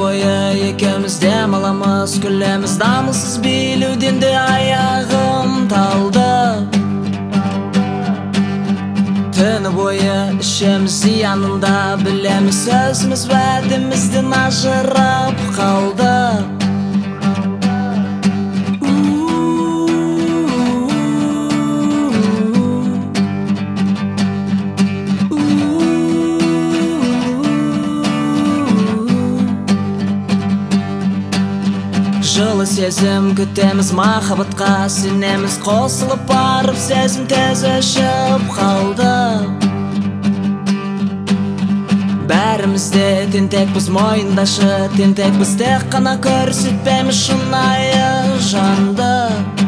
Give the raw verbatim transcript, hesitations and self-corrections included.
boyu ekemiz dem alamız, gülemiz damılsız biludin de ayağım taldı. Tünü boyu işimiz yanında bilemiz, sözümüz vədimizden ajırıp kaldı. Жылы сезім күтеміз махабатқа, сенеміз қосылып барып, сезім тез өшіп қалды. Бәрімізде тентекпіз мойындашы, тентекпіз тек қана көрсетпейміз шынайы жанды.